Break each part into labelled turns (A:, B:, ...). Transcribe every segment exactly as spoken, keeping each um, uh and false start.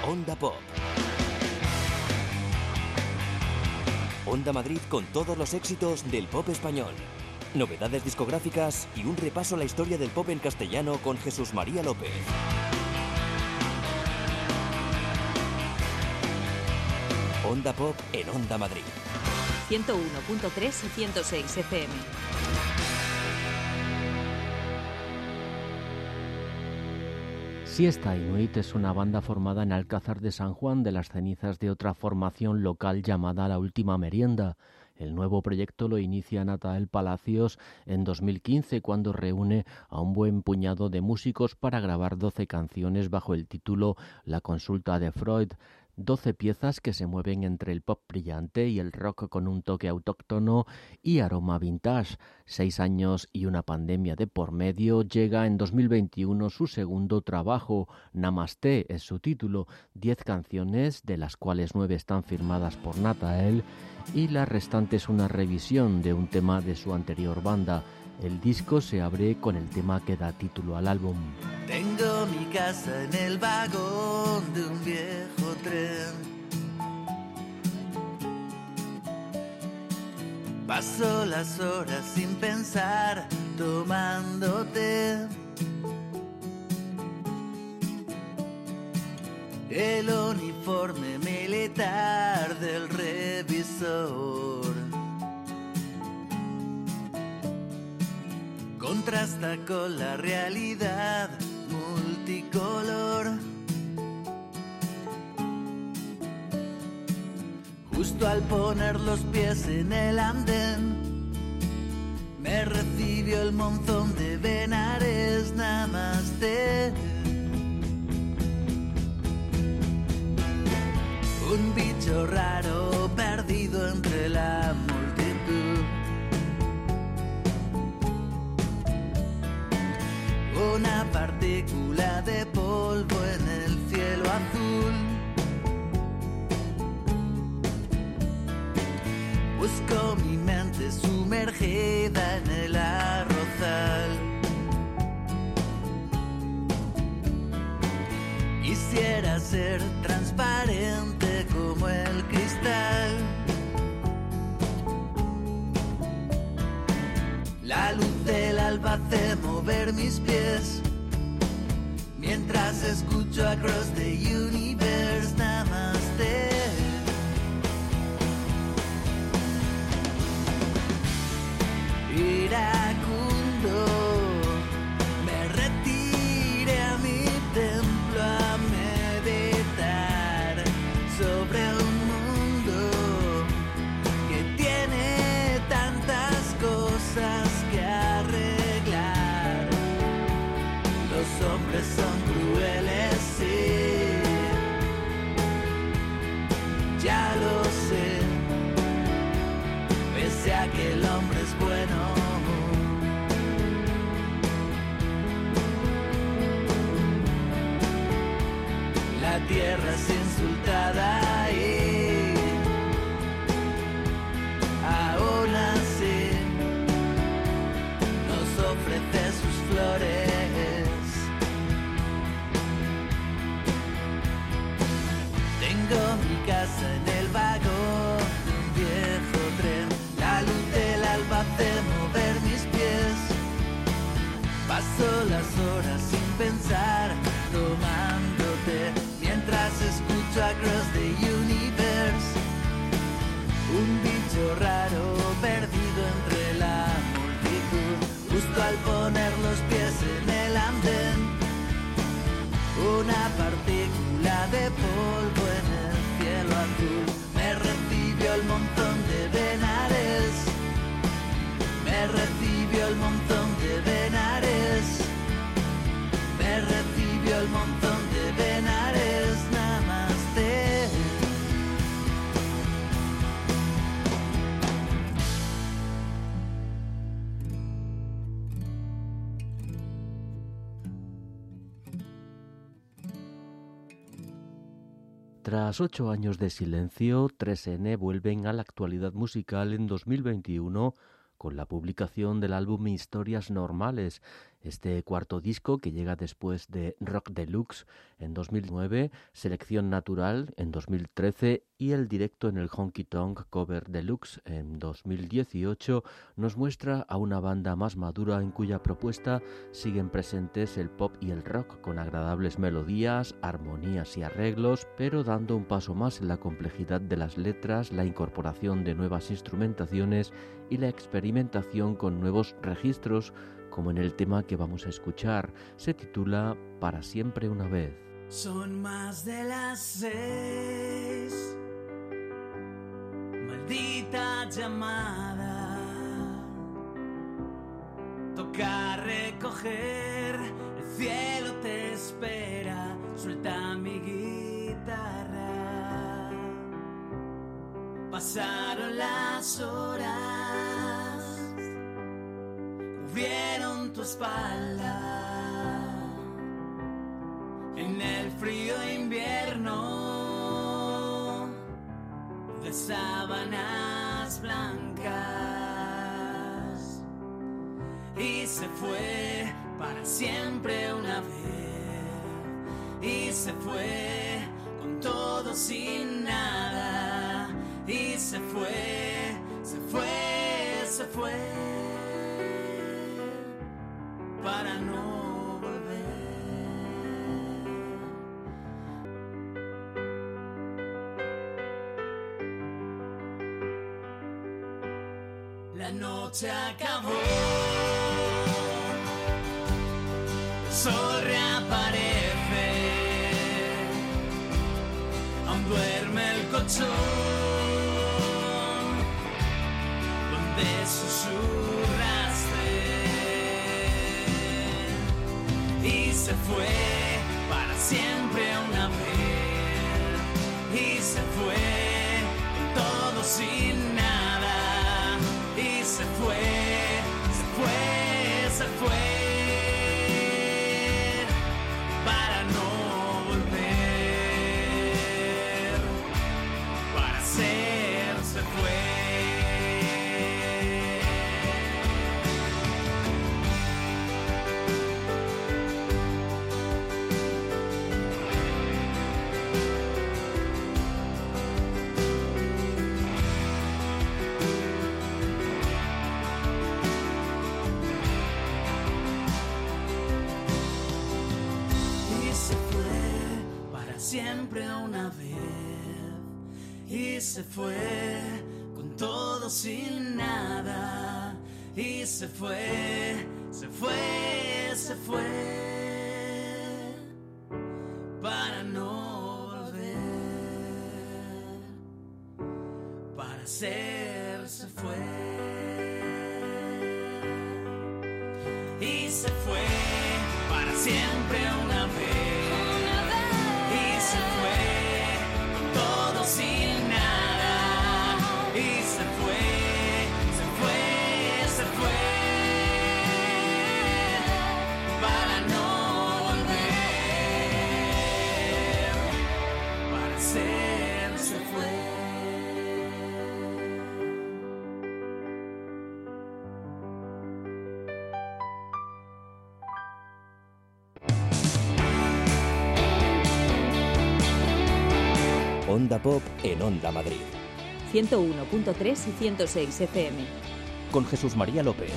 A: Onda Pop. Onda Madrid con todos los éxitos del pop español. Novedades discográficas y un repaso a la historia del pop en castellano con Jesús María López. Onda Pop en Onda Madrid.
B: ciento uno punto tres y ciento seis F M.
C: Siesta Inuit es una banda formada en Alcázar de San Juan de las cenizas de otra formación local llamada La Última Merienda. El nuevo proyecto lo inicia Natael Palacios en dos mil quince, cuando reúne a un buen puñado de músicos para grabar doce canciones bajo el título La Consulta de Freud. doce piezas que se mueven entre el pop brillante y el rock con un toque autóctono y aroma vintage. Seis años y una pandemia de por medio, llega en dos mil veintiuno su segundo trabajo, Namaste es su título, diez canciones, de las cuales nueve están firmadas por Natael, y la restante es una revisión de un tema de su anterior banda. El disco se abre con el tema que da título al álbum.
D: Tengo mi casa en el vagón de un viejo tren. Paso las horas sin pensar, tomándote. El uniforme militar del revisor contrasta con la realidad multicolor. Justo al poner los pies en el andén, me recibió el monzón de Benares. Namaste. Un bicho raro perdido entre la multitud. Una partícula de polvo en el cielo azul. Busco mi mente sumergida en el arrozal. Quisiera ser transparente como el cristal. La luz del alba hace mover mis pies mientras escucho Across the Universe. Namaste. Iracundo, me retiré a mi templo a meditar sobre un mundo que tiene tantas cosas que arreglar. Los hombres son crueles, sí, ya lo sé, pese a que el hombre es bueno. La tierra es insultada y aún así nos ofrece sus flores. Tengo mi casa en el vagón de un viejo tren. La luz del alba hace mover mis pies. Paso las horas sin pensar, tomándote, mientras escucho Across the Universe. Un bicho raro perdido entre la multitud. Justo al poner los pies en el andén, una partícula de polvo en el cielo azul. Me recibió el montón de Benares. Me recibió el montón de Benares. Me recibió el montón de Benares. Namaste.
C: Tras ocho años de silencio, tres ene vuelven a la actualidad musical en dos mil veintiuno con la publicación del álbum Historias Normales. Este cuarto disco, que llega después de Rock Deluxe en dos mil nueve, Selección Natural en dos mil trece y el directo en el Honky Tonk Cover Deluxe en dos mil dieciocho, nos muestra a una banda más madura en cuya propuesta siguen presentes el pop y el rock, con agradables melodías, armonías y arreglos, pero dando un paso más en la complejidad de las letras, la incorporación de nuevas instrumentaciones y la experimentación con nuevos registros, como en el tema que vamos a escuchar. Se titula Para siempre una vez.
D: Son más de las seis, maldita llamada, toca recoger, el cielo te espera, suelta mi guitarra. Pasaron las horas, cubrieron tu espalda en el frío invierno de sábanas blancas, y se fue para siempre una vez, y se fue con todo sin nada, y se fue, se fue, se fue para no volver. La noche acabó, el sol reaparece, aún duerme el colchón donde susurraste, y se fue para siempre una vez, y se fue con todo sin nada, y se fue, se fue, se fue para no volver, para ser, se fue. Siempre una vez, y se fue con todo sin nada, y se fue, se fue, se fue para no volver, para ser, se fue, y se fue para siempre una vez. Se fue con todo sin nada, y se fue, se fue, se fue para no volver, para ser, se fue.
A: Onda Pop en Onda Madrid.
B: ciento uno punto tres y ciento seis F M.
A: Con Jesús María López.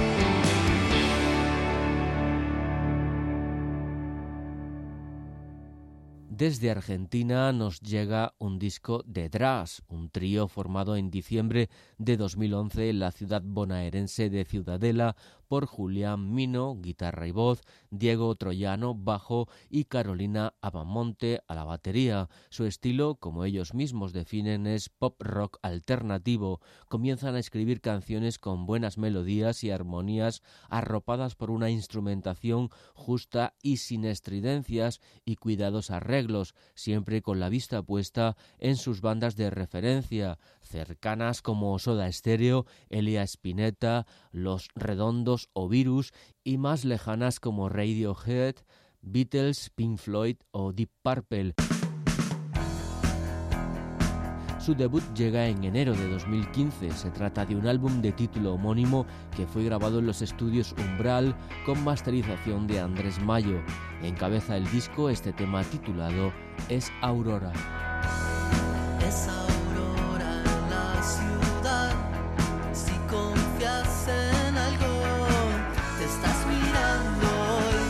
C: Desde Argentina nos llega un disco de Drass, un trío formado en diciembre de dos mil once en la ciudad bonaerense de Ciudadela por Julián Mino, guitarra y voz, Diego Troyano, bajo y Carolina Abamonte a la batería. Su estilo, como ellos mismos definen, es pop rock alternativo. Comienzan a escribir canciones con buenas melodías y armonías arropadas por una instrumentación justa y sin estridencias y cuidados arreglos, siempre con la vista puesta en sus bandas de referencia, cercanas como Soda Stereo, Elia Spinetta, Los Redondos o Virus, y más lejanas como Radiohead, Beatles, Pink Floyd o Deep Purple. Su debut llega en enero de dos mil quince. Se trata de un álbum de título homónimo que fue grabado en los estudios Umbral con masterización de Andrés Mayo. Encabeza el disco este tema titulado Es Aurora.
D: Es aurora en la ciudad, si confías en algo, te estás mirando hoy,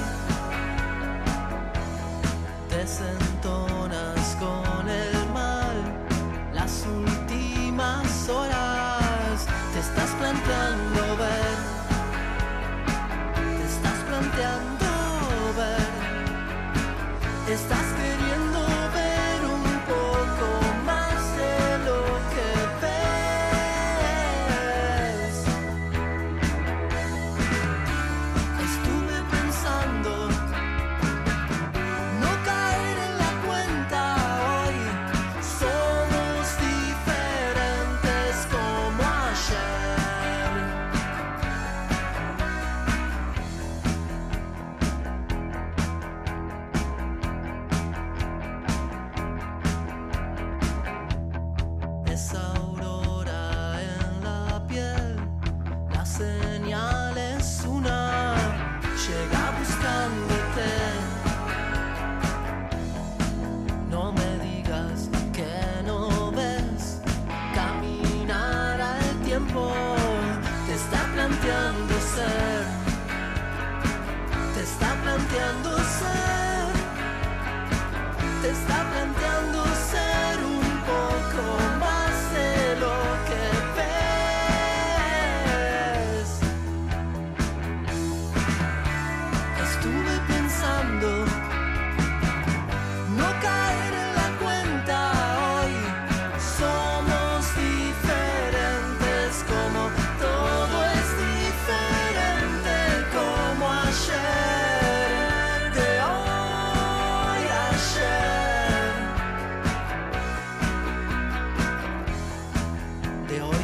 D: desentonas con el mal, las últimas horas, te estás planteando ver, te estás planteando ver, estás queriendo ver un poco más de lo que ves. Estuve pensando no caer en la cuenta hoy, somos diferentes como ayer. Esa aurora en la piel, la señal es una, llega buscándote. No me digas que no ves, caminar al tiempo, te está planteando ser, te está planteando ser, te está planteando ser un poco más de lo que ves. Estuve pensando no caer en la cuenta hoy, somos diferentes como todo es diferente como ayer, de hoy a ayer, de hoy.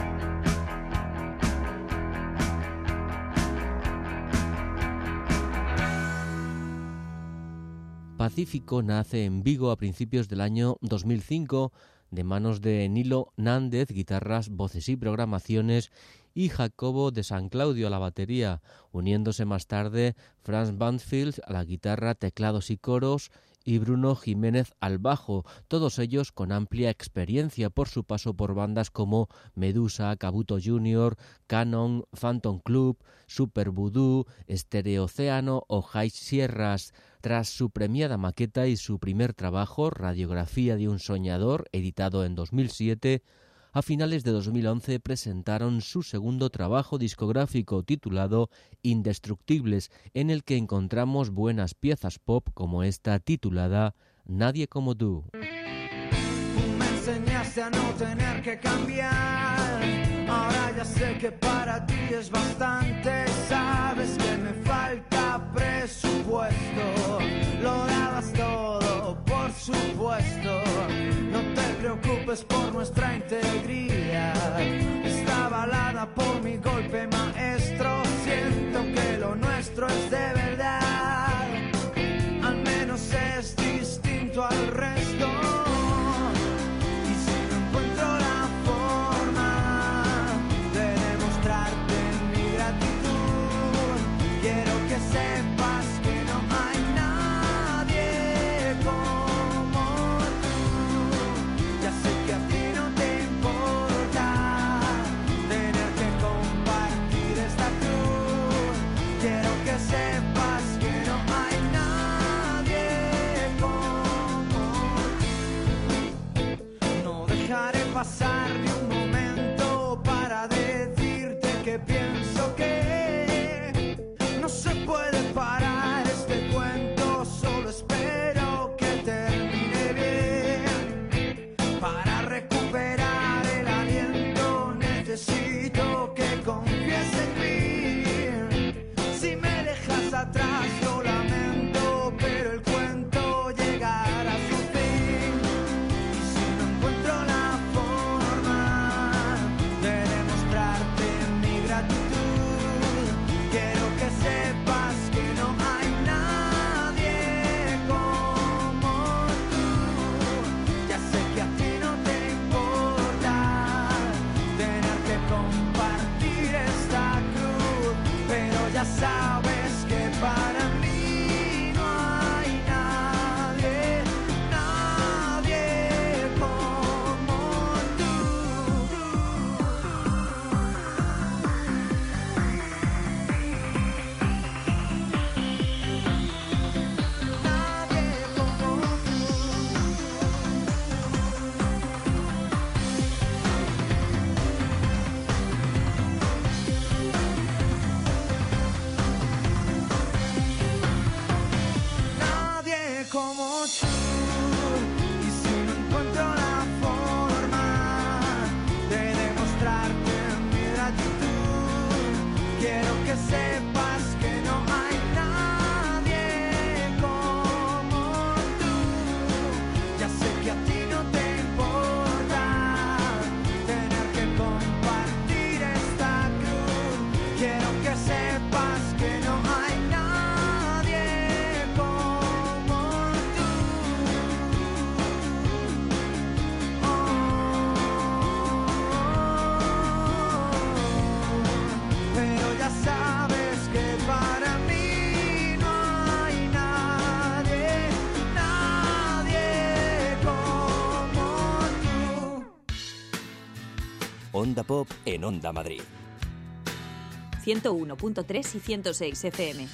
C: Pacífico nace en Vigo a principios del año dos mil cinco de manos de Nilo Nández, guitarras, voces y programaciones, y Jacobo de San Claudio a la batería, uniéndose más tarde Franz Banfield a la guitarra, teclados y coros, y Bruno Jiménez al bajo, todos ellos con amplia experiencia por su paso por bandas como Medusa, Kabuto junior, Canon, Phantom Club, Super Voodoo, Estereocéano o High Sierras. Tras su premiada maqueta y su primer trabajo, Radiografía de un soñador, editado en dos mil siete, a finales de dos mil once presentaron su segundo trabajo discográfico titulado Indestructibles, en el que encontramos buenas piezas pop como esta titulada Nadie como tú.
E: Me enseñaste a no tener que cambiar, ahora ya sé que para ti es bastante, sabes que me falta presupuesto, lo dabas todo, por supuesto, no te preocupes por nuestra integridad, está avalada por mi golpe maestro, siento que lo nuestro es de verdad, al menos es distinto al resto. Sepas que no hay nadie como tú. Ya sé que a ti no te importa tener que compartir ya sabes que para mí no hay nadie, nadie como tú. Nadie como tú. Nadie como tú. Y si no encuentro la forma de demostrarte mi gratitud, quiero que sepas que no hay nadie como tú. Ya sé que a ti no te importa tener que compartir esta cruz. Quiero que sepas que no hay nadie como tú. Oh, pero ya sabes que para mí no hay nadie, nadie como tú.
A: Onda Pop en Onda Madrid.
B: ciento uno punto tres y ciento seis F M.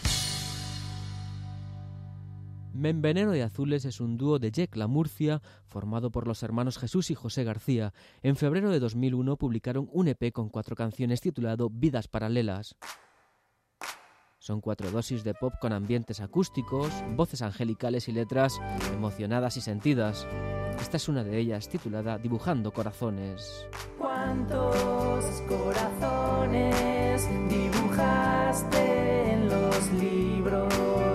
C: Membenero de Azules es un dúo de Yecla, Murcia, formado por los hermanos Jesús y José García. En febrero de dos mil uno publicaron un E P con cuatro canciones titulado Vidas Paralelas. Son cuatro dosis de pop con ambientes acústicos, voces angelicales y letras emocionadas y sentidas. Esta es una de ellas, titulada Dibujando Corazones.
F: ¿Cuántos corazones dibujaste en los libros?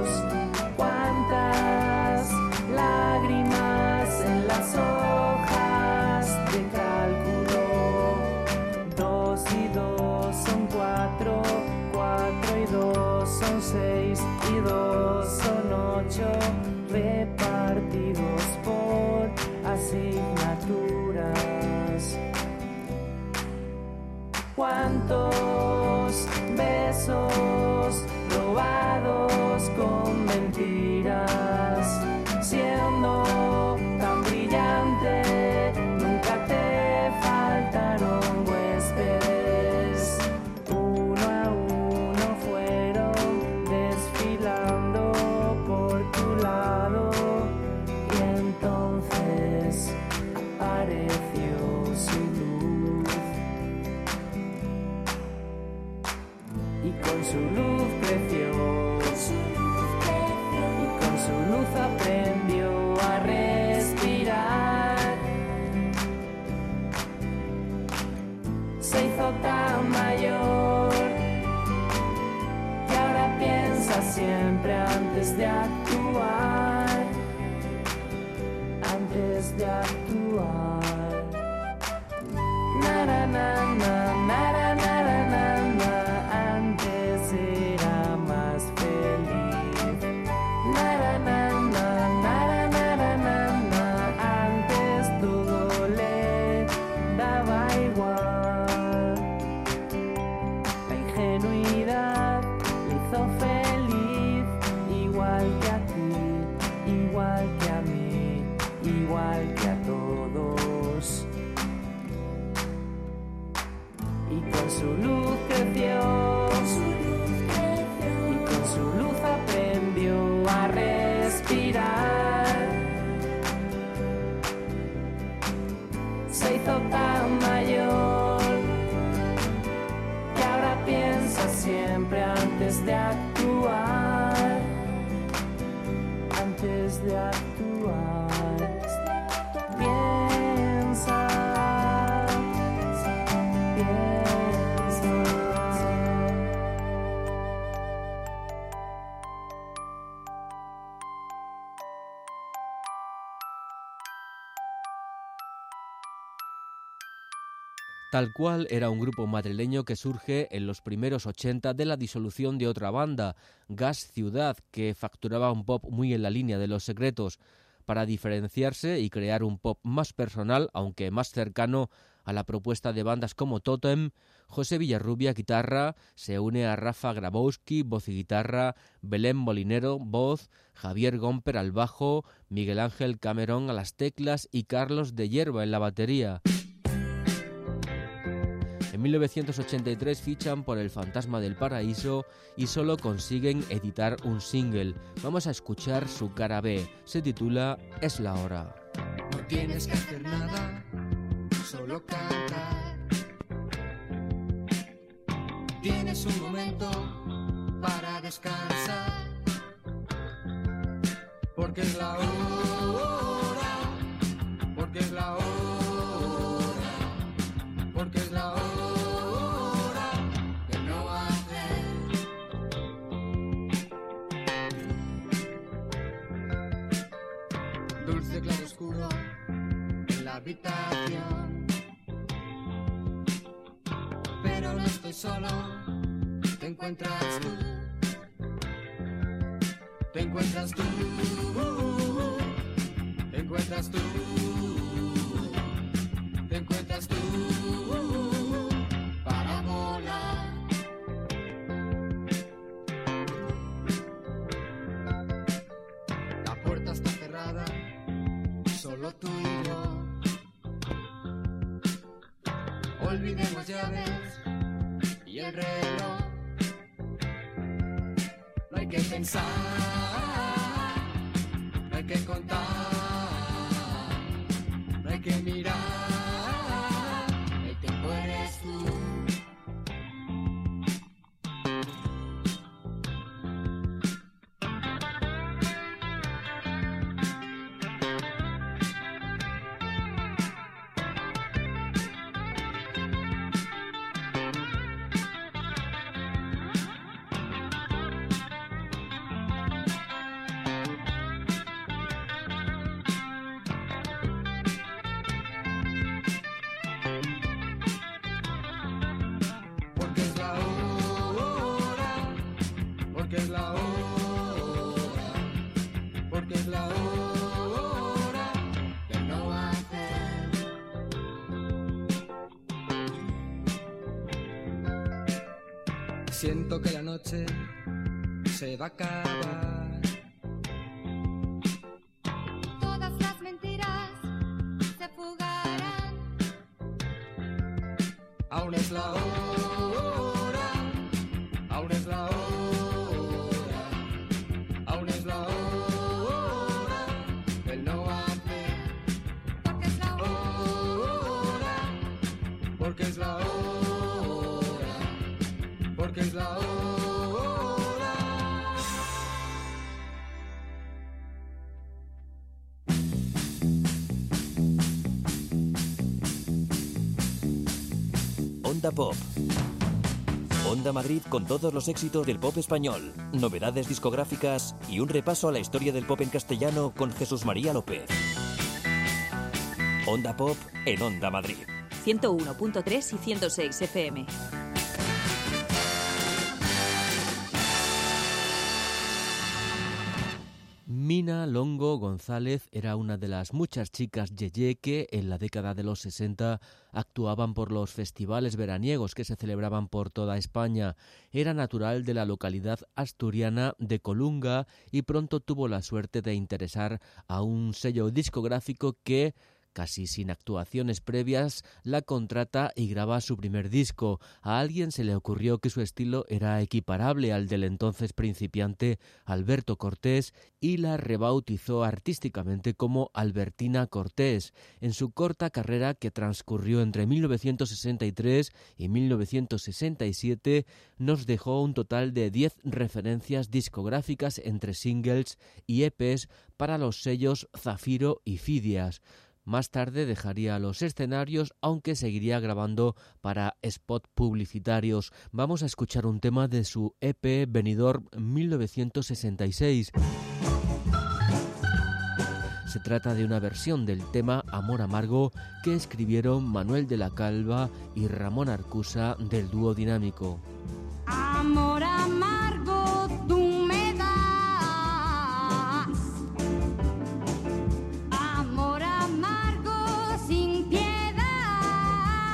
F: ¿Cuántas lágrimas en las hojas de cálculo? Dos y dos son cuatro, cuatro y dos son seis y dos son ocho, repartidos por asignaturas. ¿Cuántos besos robados con mentiras? Siendo tan brillante, nunca te faltaron huéspedes. Uno a uno fueron desfilando por tu lado y entonces apareció su luz. Y con su luz creció, y con su luz aprendió a respirar. Se hizo tan mayor que ahora piensa siempre antes de actuar, antes de actuar. Na, na, na, na, na, na, na, na, na. Antes era más feliz. Na, na, na, na, na, na, na, na, na. Antes todo le daba igual. La ingenuidad le hizo feliz, igual que a ti, igual que a mí, igual que a todos. Y con su luz creció, y con su luz aprendió a respirar. Se hizo tan mayor que ahora piensa siempre antes de actuar, antes de actuar. Piensa, piensa.
C: Tal Cual era un grupo madrileño que surge en los primeros ochenta de la disolución de otra banda, Gas Ciudad, que facturaba un pop muy en la línea de Los Secretos, para diferenciarse y crear un pop más personal, aunque más cercano a la propuesta de bandas como Totem. José Villarrubia, guitarra, se une a Rafa Grabowski, voz y guitarra, Belén Molinero, voz, Javier Gomper al bajo, Miguel Ángel Camerón a las teclas y Carlos de Hierba en la batería. En mil novecientos ochenta y tres fichan por El Fantasma del Paraíso y solo consiguen editar un single. Vamos a escuchar su cara B, se titula Es la hora.
G: No tienes que hacer nada, solo cantar. Tienes un momento para descansar, porque es la hora, porque es la hora, porque es la hora de no hacer. Dulce claro oscuro en la habitación, pero no estoy solo, te encuentras tú, te encuentras tú, te encuentras tú, te encuentras tú, para volar. La puerta está cerrada, solo tú y yo. Olvidemos llaves y el reloj. No hay que pensar, no hay que contar, no hay que mirar. El tiempo eres tú. Siento que la noche se va a acabar.
H: Todas las mentiras se fugarán.
G: Aún es la hora, aún es la hora, aún es la hora del no hacer.
H: Porque es la
G: hora, porque es la hora. Porque es la hora.
A: Onda Pop. Onda Madrid con todos los éxitos del pop español, novedades discográficas y un repaso a la historia del pop en castellano con Jesús María López. Onda Pop en Onda Madrid.
B: ciento uno punto tres y ciento seis F M.
C: Mina Longo González era una de las muchas chicas yeye que en la década de los sesenta actuaban por los festivales veraniegos que se celebraban por toda España. Era natural de la localidad asturiana de Colunga y pronto tuvo la suerte de interesar a un sello discográfico que, casi sin actuaciones previas, la contrata y graba su primer disco. A alguien se le ocurrió que su estilo era equiparable al del entonces principiante Alberto Cortés y la rebautizó artísticamente como Albertina Cortés. En su corta carrera, que transcurrió entre mil novecientos sesenta y tres y mil novecientos sesenta y siete, nos dejó un total de diez referencias discográficas entre singles y E Pes para los sellos Zafiro y Fidias. Más tarde dejaría los escenarios, aunque seguiría grabando para spot publicitarios. Vamos a escuchar un tema de su E Pe Benidorm mil novecientos sesenta y seis. Se trata de una versión del tema Amor Amargo que escribieron Manuel de la Calva y Ramón Arcusa del dúo Dinámico.
H: Amor amargo tú me das, amor amargo sin piedad,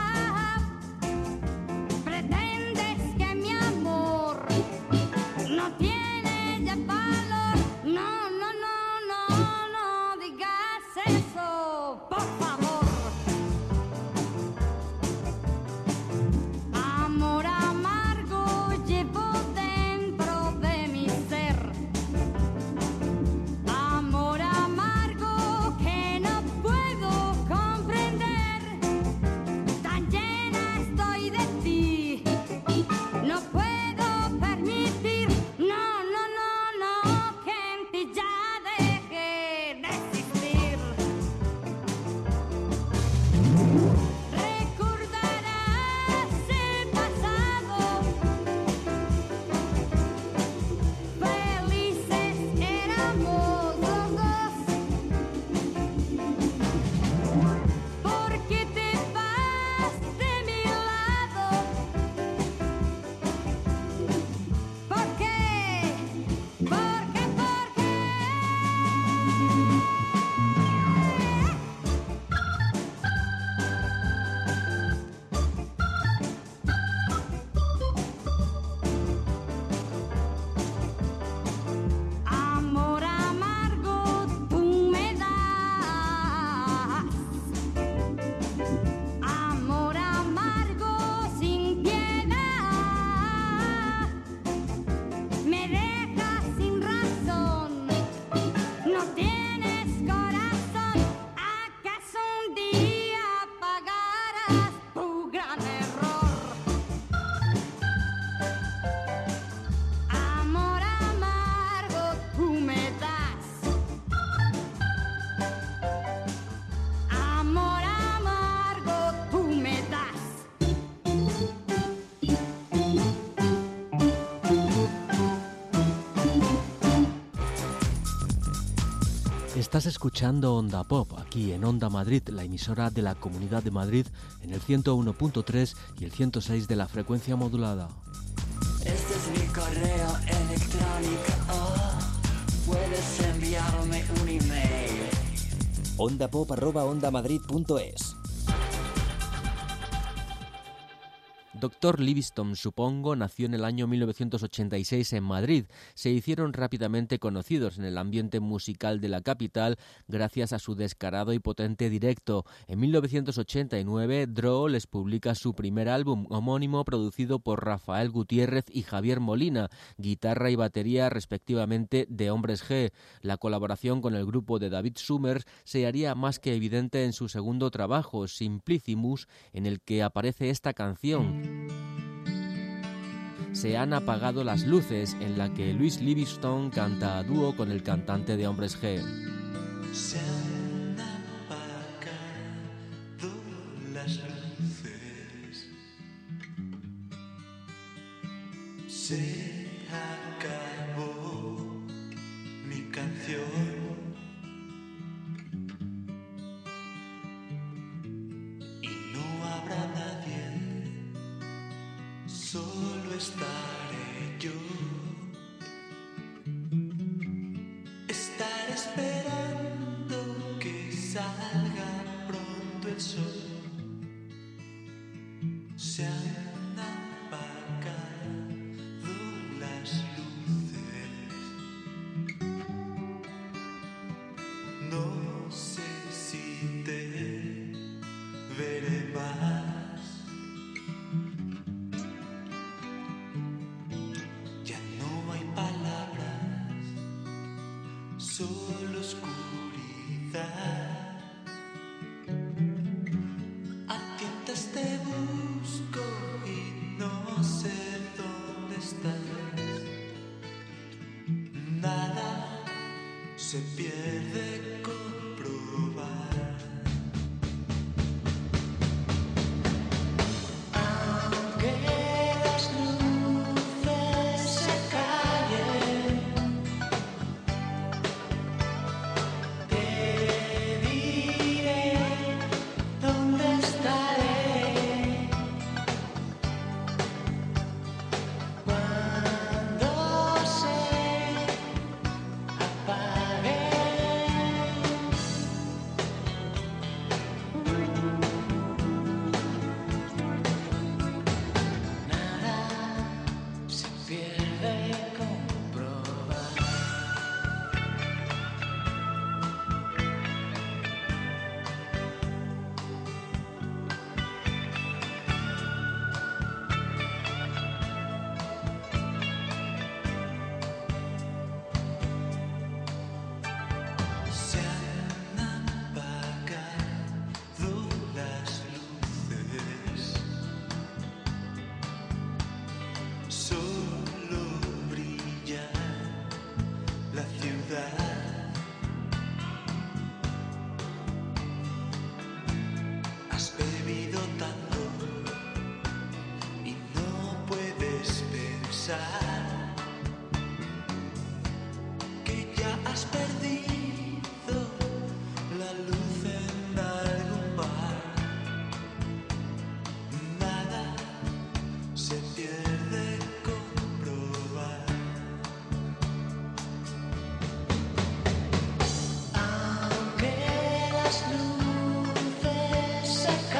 C: Estás escuchando Onda Pop, aquí en Onda Madrid, la emisora de la Comunidad de Madrid, en el ciento uno punto tres y el ciento seis de la frecuencia modulada.
I: Este es mi correo electrónico, oh, puedes enviarme un email.
A: ondapop arroba ondamadrid.es.
C: doctor Livingstone, supongo, nació en el año mil novecientos ochenta y seis en Madrid. Se hicieron rápidamente conocidos en el ambiente musical de la capital gracias a su descarado y potente directo. En mil novecientos ochenta y nueve, Dro les publica su primer álbum homónimo producido por Rafael Gutiérrez y Javier Molina, guitarra y batería respectivamente de Hombres G. La colaboración con el grupo de David Summers se haría más que evidente en su segundo trabajo, Simplicissimus, en el que aparece esta canción. Se han apagado las luces, en la que Louis Livingstone canta a dúo con el cantante de Hombres G.
J: Se han apagado las luces, se acabó mi canción y no habrá nadie. Solo estaré yo. Estaré esperando que salga pronto el sol. Se han apagado las luces. No sé si te veré más. Solo oscuridad. A tientas te busco y no sé dónde estás. Nada se pierde con probar. Aunque las luces se callen,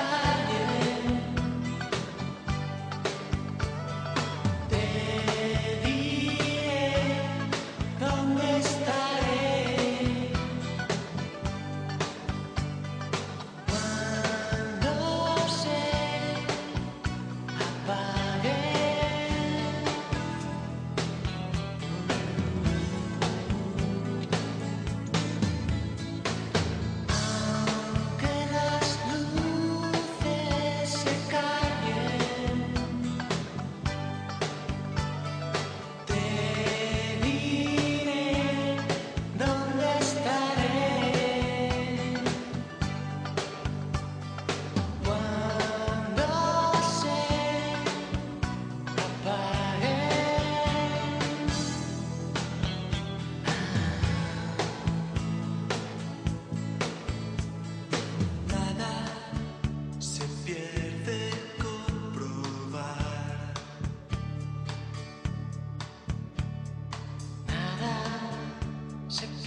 J: te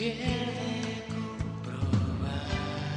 J: pierde comprobar.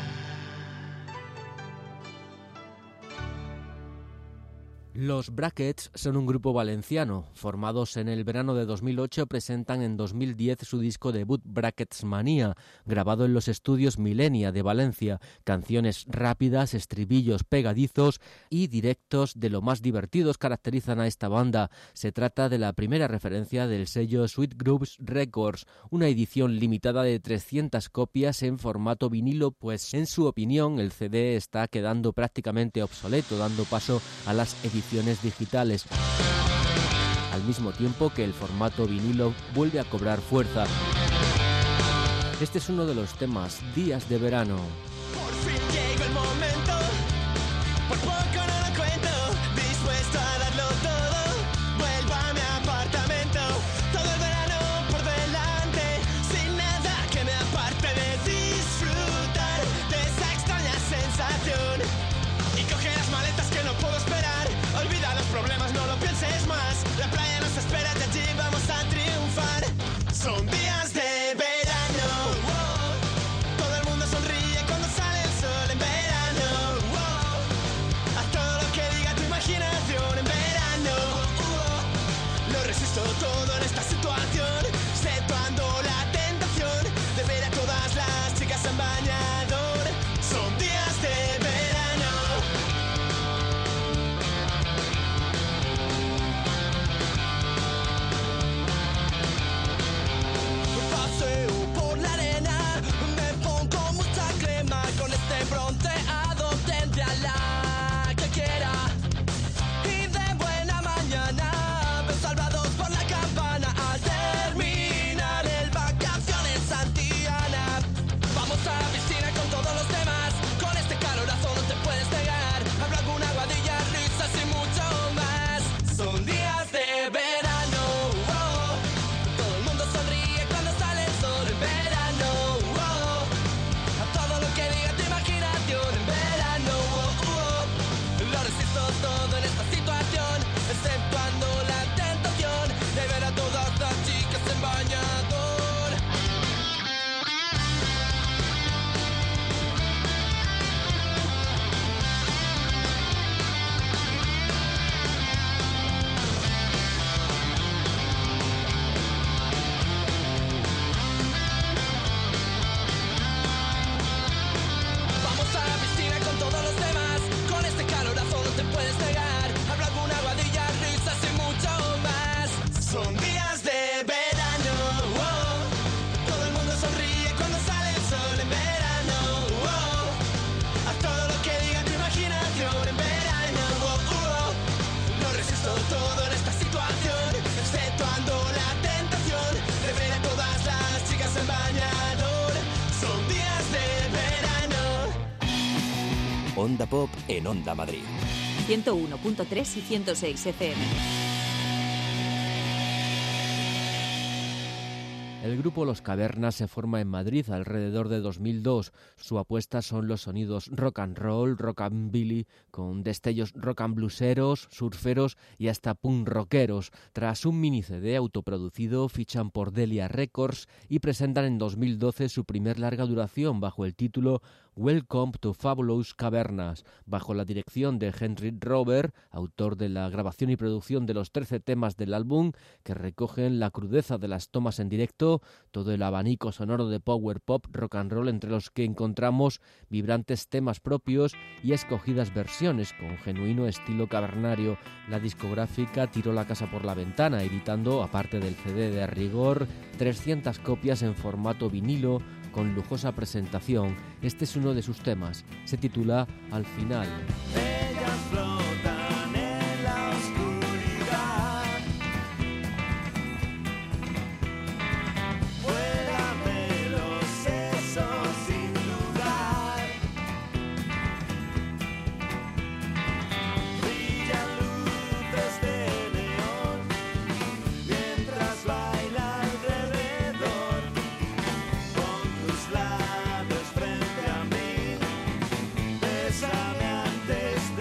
C: Los Brackets son un grupo valenciano. Formados en el verano de dos mil ocho, presentan en dos mil diez su disco debut Brackets Manía, grabado en los estudios Milenia de Valencia. Canciones rápidas, estribillos pegadizos y directos de lo más divertidos caracterizan a esta banda. Se trata de la primera referencia del sello Sweet Grooves Records, una edición limitada de trescientas copias en formato vinilo, pues en su opinión el C D está quedando prácticamente obsoleto, dando paso a las ediciones digitales, al mismo tiempo que el formato vinilo vuelve a cobrar fuerza. Este es uno de los temas, Días de Verano.
K: Por fin llegó el momento, por poco no lo cuento, dispuesto a darlo todo, vuelvo a mi apartamento, todo el verano por delante, sin nada que me aparte de disfrutar de esa extraña sensación, y coge las maletas que no puedo esperar, olvida los problemas, no lo pienses más, la playa nos espera y allí vamos a triunfar, son días de verano, wow. Todo el mundo sonríe cuando sale el sol en verano, wow. Haz todo lo que diga tu imaginación en verano, wow. Lo resisto todo en esta situación, exceptuando la tentación de ver a todas las chicas en bañador, son días de verano. Paseo por la arena, me pongo mucha crema, con este bronceado tendré a la que quiera. Y de buena mañana, veo salvados por la campana, al terminar el vacaciones Santillana. Vamos a piscina con todos los demás, con este calorazo no te puedes negar, habrá alguna guadilla, risas y mucho más. Son días de verano, wow. Todo el mundo sonríe cuando sale el sol en verano, wow. A todo lo que diga tu imaginación en verano, wow, wow. Lo resisto todo en esta situación, exceptuando la tentación de ver a todas las chicas en bañador. Vamos a la piscina con todos los demás, con este calorazo no te puedes negar, habrá alguna guadilla, risas y mucho más. Son días de verano, wow. Todo el mundo sonríe cuando sale el sol en verano, wow. Haz todo lo que diga tu imaginación en verano, wow, wow. Lo resisto todo en esta situación, exceptuando la tentación de ver a todas las chicas en bañador. Son días de verano.
A: Onda Pop en Onda Madrid.
B: ciento uno punto tres y ciento seis F M.
C: El grupo Los Cavernas se forma en Madrid alrededor de dos mil dos. Su apuesta son los sonidos rock and roll, rockabilly, con destellos rock and blueseros, surferos y hasta punk rockeros. Tras un mini C D autoproducido, fichan por Delia Records y presentan en dos mil doce su primer larga duración bajo el título Welcome to Fabulous Cavernas, bajo la dirección de Henry Robert, autor de la grabación y producción de los trece temas del álbum, que recogen la crudeza de las tomas en directo, todo el abanico sonoro de power pop, rock and roll, entre los que encontramos vibrantes temas propios y escogidas versiones con genuino estilo cavernario. La discográfica tiró la casa por la ventana, editando, aparte del C D de rigor, trescientas copias en formato vinilo, con lujosa presentación. Este es uno de sus temas, se titula Al Final.
E: Ellas flotan en la oscuridad. Vuelan de los sesos sin lugar. Brillan luces de neón mientras baila alrededor. Con tus labios frente a mí, bésame antes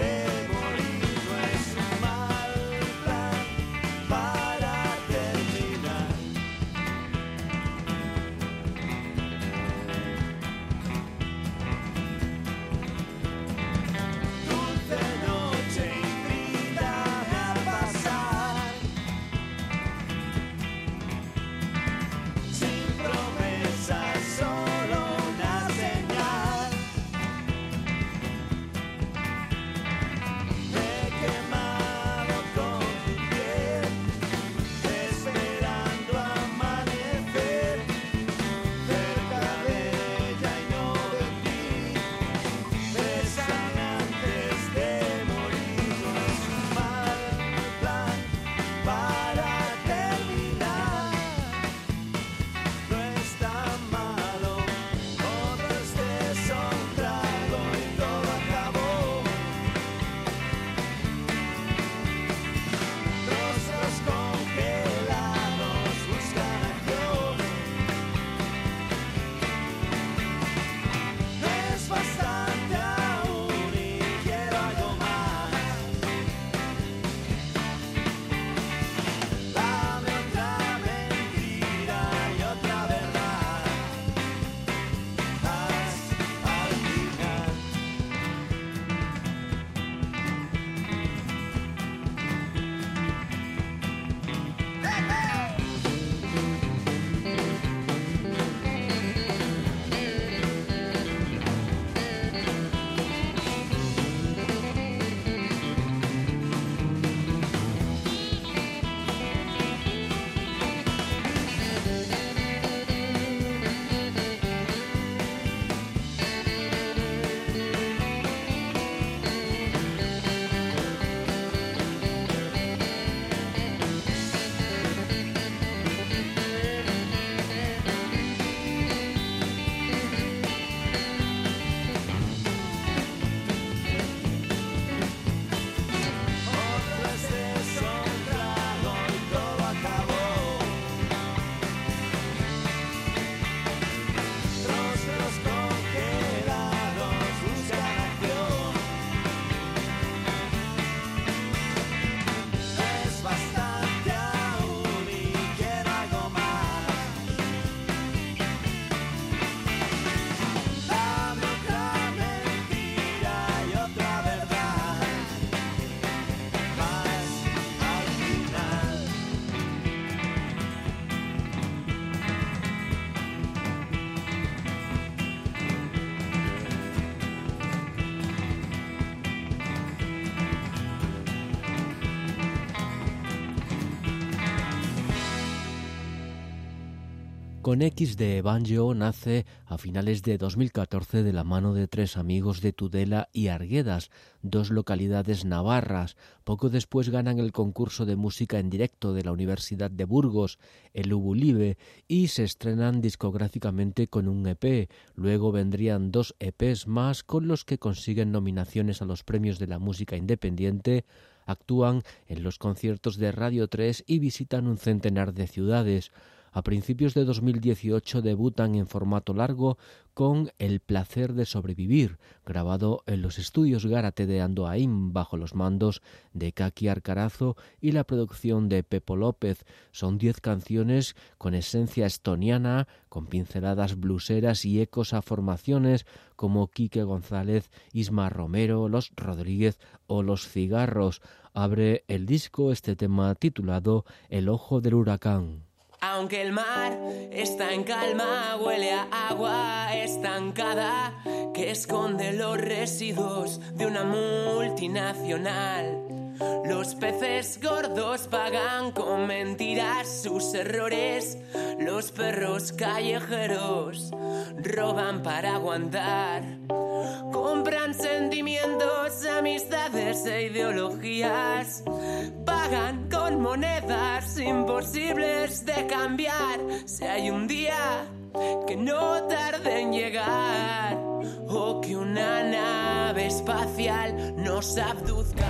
C: Con X de Banjo nace a finales de dos mil catorce de la mano de tres amigos de Tudela y Arguedas, dos localidades navarras. Poco después ganan el concurso de música en directo de la Universidad de Burgos, el Ubulibe, y se estrenan discográficamente con un E P. Luego vendrían dos E Pes más con los que consiguen nominaciones a los premios de la música independiente. Actúan en los conciertos de Radio tres y visitan un centenar de ciudades. A principios de dos mil dieciocho debutan en formato largo con El placer de sobrevivir, grabado en los estudios Gárate de Andoaín bajo los mandos de Kaki Arcarazo y la producción de Pepo López. Son diez canciones con esencia estoniana, con pinceladas bluseras y ecos a formaciones como Quique González, Isma Romero, Los Rodríguez o Los Cigarros. Abre el disco este tema titulado El ojo del huracán.
L: Aunque el mar está en calma, huele a agua estancada que esconde los residuos de una multinacional. Los peces gordos pagan con mentiras sus errores. Los perros callejeros roban para aguantar. Compran sentimientos, amistades e ideologías. Pagan con monedas imposibles de cambiar. Si hay un día que no tarde en llegar, o que una nave espacial nos abduzca.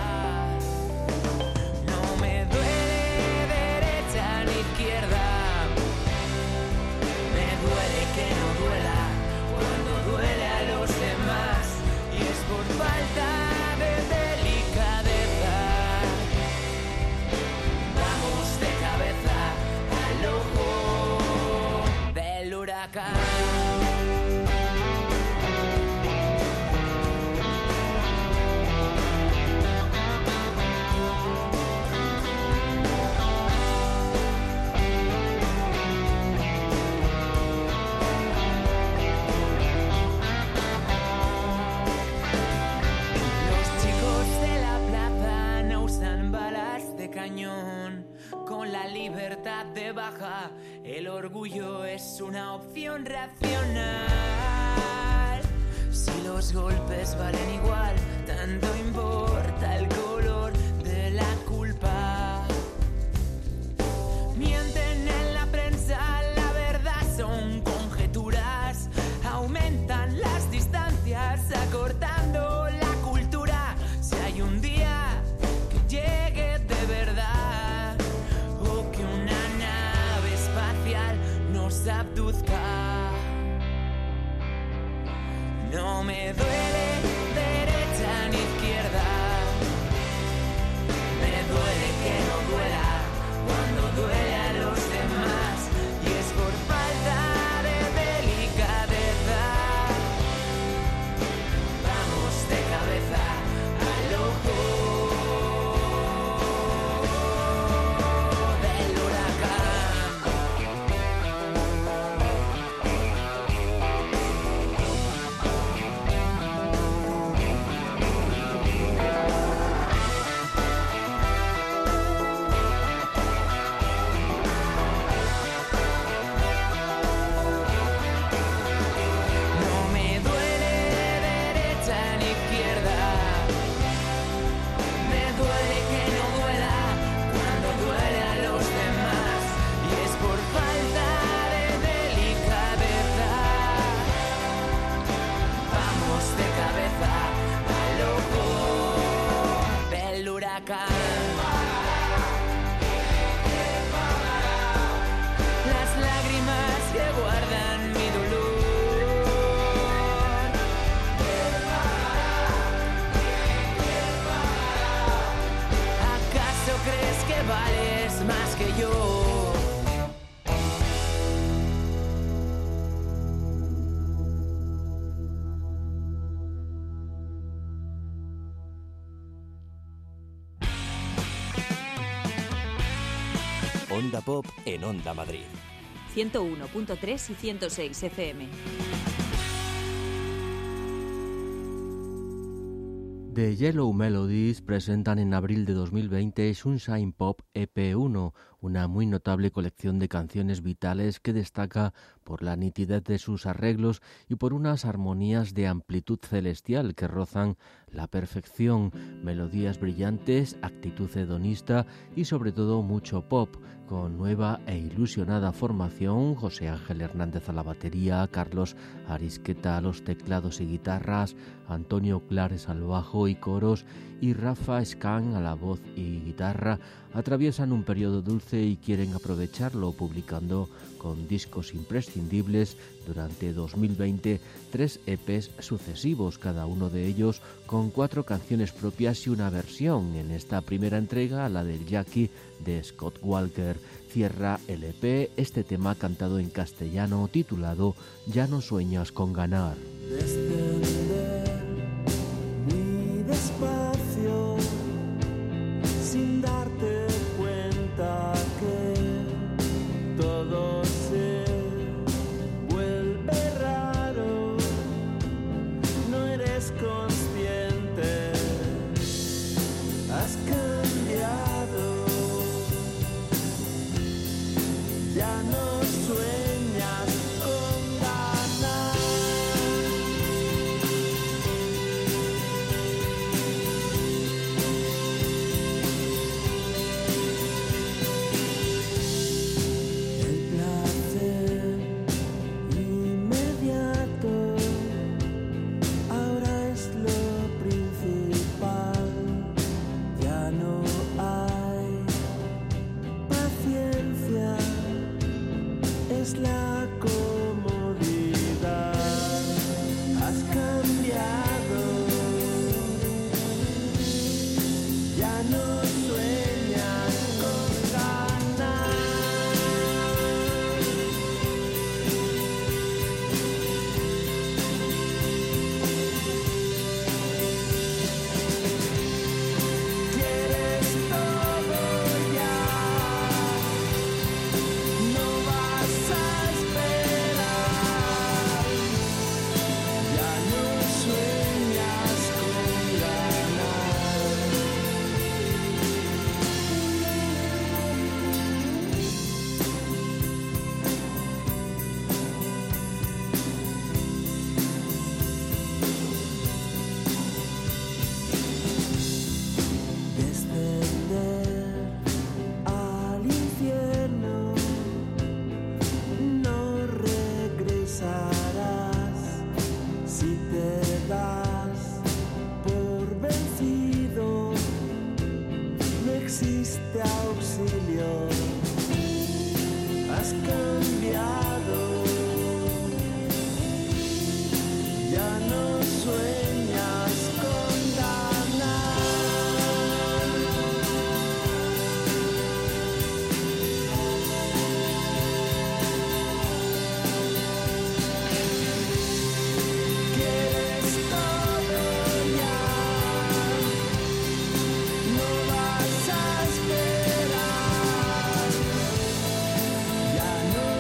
L: No me duele derecha ni izquierda, me duele que no duela cuando duele a los demás, y es por falta de delicadeza. Vamos de cabeza al ojo del huracán. Con la libertad de baja, el orgullo es una opción racional. Si los golpes valen igual, tanto importa el color de la culpa. Mienten en la prensa, la verdad son conjeturas. Aumentan las distancias, acortando la cultura. Si hay un día que llegue de verdad, o que una nave espacial nos abduzca, no me duele derecha ni izquierda, me duele que no duela cuando duele a los demás, y es por falta de delicadeza. Vamos de cabeza al ojo del huracán. No me duele derecha ni izquierda, me duele que no duela cuando duele a los demás, y es por falta de delicadeza. Vamos de cabeza al ojo del huracán. Las lágrimas que guardan mi dolor, ¿acaso crees que vales más que yo?
A: Onda Pop en Onda Madrid.
B: ciento uno punto tres y ciento seis F M.
C: The Yellow Melodies presentan en abril de dos mil veinte Sunshine Pop E P uno, una muy notable colección de canciones vitales que destaca por la nitidez de sus arreglos y por unas armonías de amplitud celestial que rozan la perfección, melodías brillantes, actitud hedonista y sobre todo mucho pop, con nueva e ilusionada formación: José Ángel Hernández a la batería, Carlos Arisqueta a los teclados y guitarras, Antonio Clares al bajo y coros y Rafa Scan a la voz y guitarra. Atraviesan un periodo dulce y quieren aprovecharlo, publicando con discos imprescindibles durante dos mil veinte tres E Pes sucesivos, cada uno de ellos con cuatro canciones propias y una versión. En esta primera entrega, la del Jackie de Scott Walker, cierra el E P este tema cantado en castellano titulado Ya no sueñas con ganar.
M: Descender muy despacio, sin darte cuenta que todo se vuelve raro, no eres consciente, has cambiado, ya no sueñas con ganar. La comodidad, has cambiado, ya no sueñas con ganar. Quieres todo ya, no vas a esperar, ya no sueñas con ganar. Descender al infierno, no regresarás si te das por vencido, no existe auxilio, has cambiado, ya no sueñas con ganar. Quieres todo ya, no vas a esperar, ya no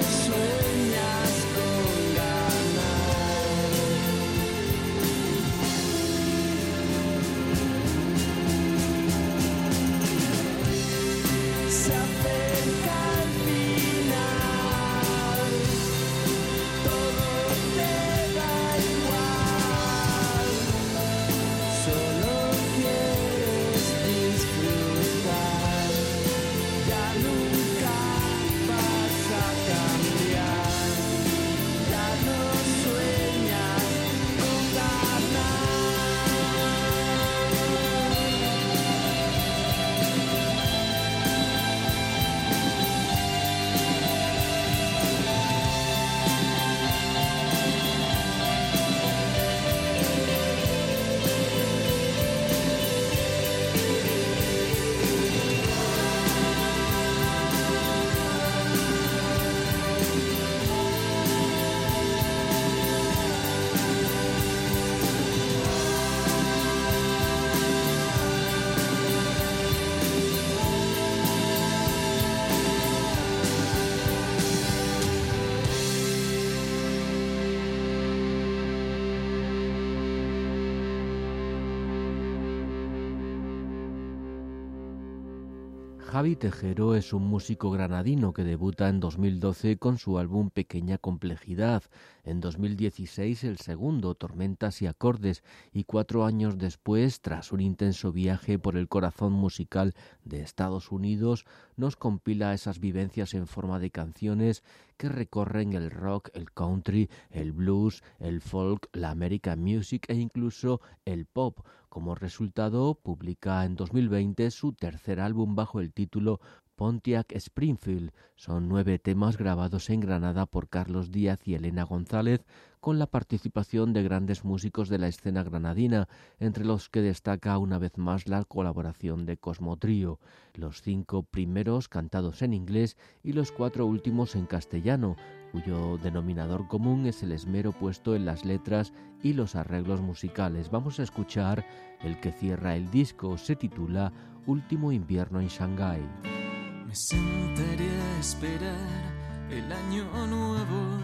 C: Javi Tejero es un músico granadino que debuta en dos mil doce con su álbum Pequeña Complejidad, en dos mil dieciséis el segundo, Tormentas y Acordes, y cuatro años después, tras un intenso viaje por el corazón musical de Estados Unidos, nos compila esas vivencias en forma de canciones que recorren el rock, el country, el blues, el folk, la American music e incluso el pop. Como resultado, publica en dos mil veinte su tercer álbum bajo el título Pontiac Springfield. Son nueve temas grabados en Granada por Carlos Díaz y Elena González, con la participación de grandes músicos de la escena granadina, entre los que destaca una vez más la colaboración de Cosmo Trío. Los cinco primeros cantados en inglés y los cuatro últimos en castellano, cuyo denominador común es el esmero puesto en las letras y los arreglos musicales. Vamos a escuchar el que cierra el disco, se titula Último invierno en Shanghái.
N: Me sentaré a esperar el año nuevo,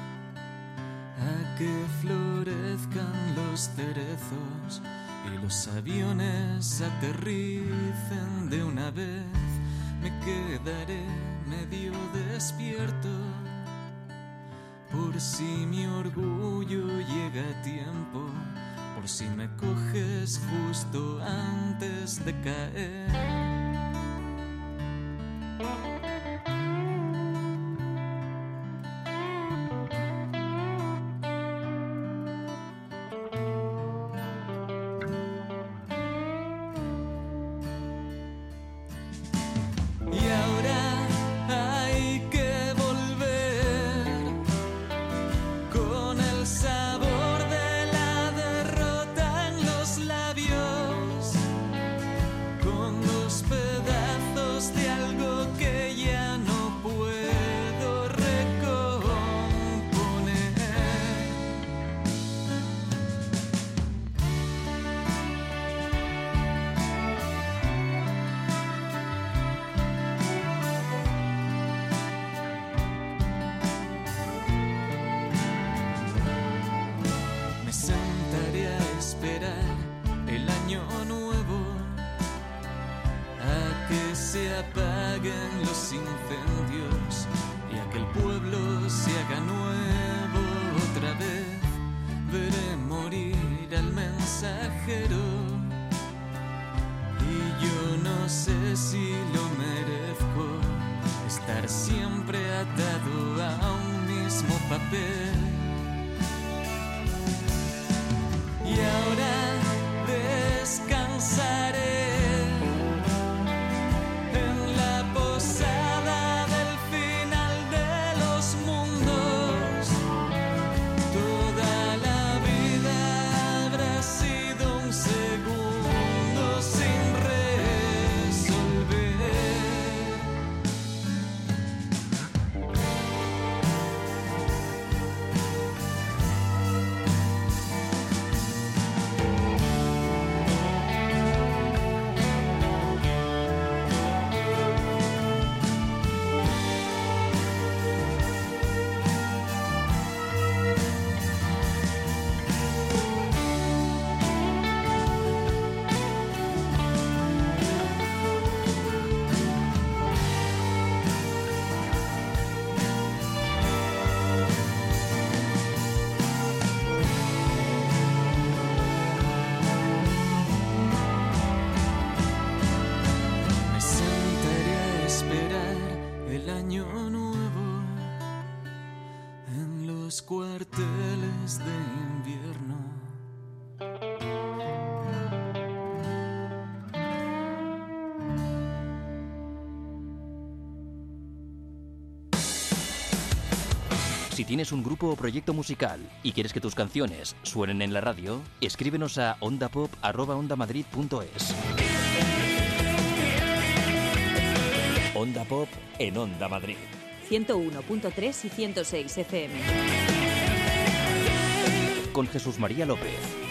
N: a que florezcan los cerezos y los aviones aterricen de una vez. Me quedaré medio despierto por si mi orgullo llega a tiempo, por si me coges justo antes de caer. Apaguen los incendios y a que el pueblo se haga nuevo otra vez. Veré morir al mensajero y yo no sé si lo merezco, estar siempre atado a un mismo papel. Y ahora descansaré cuarteles de invierno.
A: Si tienes un grupo o proyecto musical y quieres que tus canciones suenen en la radio, escríbenos a ondapop arroba ondamadrid punto es. Onda Pop en Onda Madrid.
B: ciento uno punto tres y ciento seis F M.
A: Con Jesús María López.